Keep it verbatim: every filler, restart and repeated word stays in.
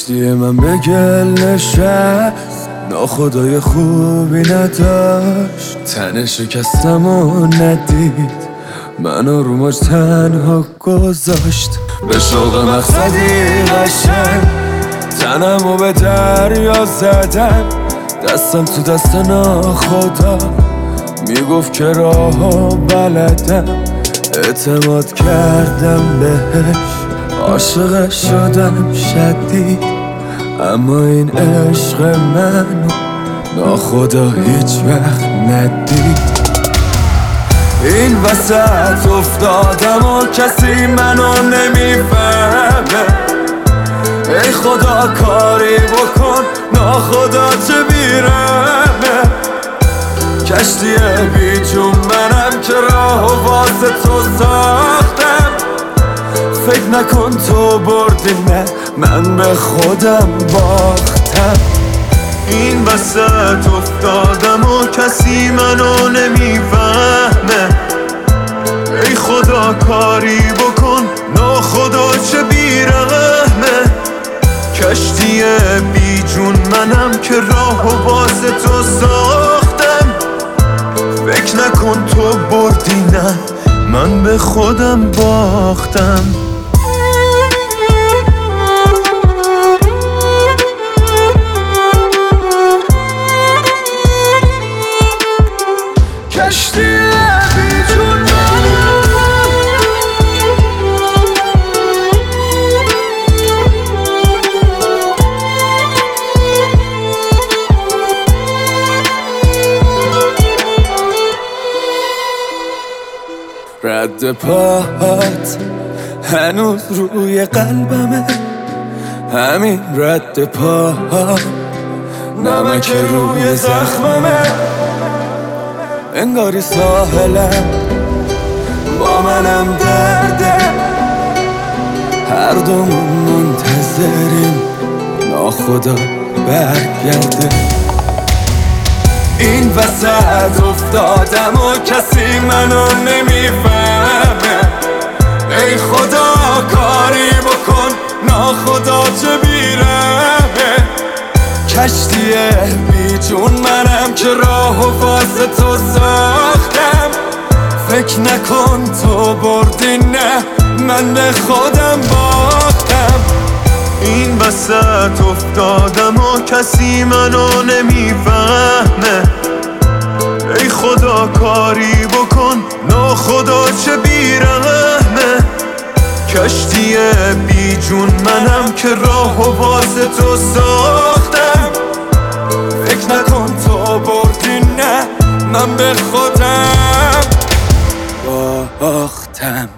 کشتی من به گل نشست، ناخدای خوبی نداشت، تن شکستم و ندید، منو رو موج تنها گذاشت. به شوق مقصدی قشنگ تنمو به دریا زدم، دستم تو دست ناخدا میگفت که راهو بلدم. اعتماد کردم بهش، عاشق شدم شدید، اما این عشق منو ناخدا هیچ وقت ندید. این وسط افتادم و کسی منو نمیفهمه، ای خدا کاری بکن ناخدا چه بیرمه. کشتی بی جون منم که راه واسه تو ساختم، فکر نکن تو بردی نه من به خودم باختم. این وسط افتادم و کسی منو نمیفهمه، ای خدا کاری بکن ناخدا چه بیرحمه. کشتی بی جون منم که راه واسه تو ساختم، فکر نکن تو بردی نه من به خودم باختم. کشتی بی جون رد پاهات هنوز روی قلبمه، همین رد پاها نمک روی زخممه. انگاری ساحلم با منم درده، هر دومون منتظریم ناخدا برگرده. این وسط افتادم و کسی منو نمیفهمه، ای خدا کاری بکن ناخدا چه بیرمه. کشتی بی جون منم که راه واسه تو ساختم، فکر نکن تو بردی نه من به خودم باختم. این وسط افتادم و کسی منو نمیفهمه، ای خدا کاری بکن ناخدا چه بیرحمه. کشتی بی جون منم که راه واسه تو ساختم، فکر نکن تو بردی نه من به خودم باختم.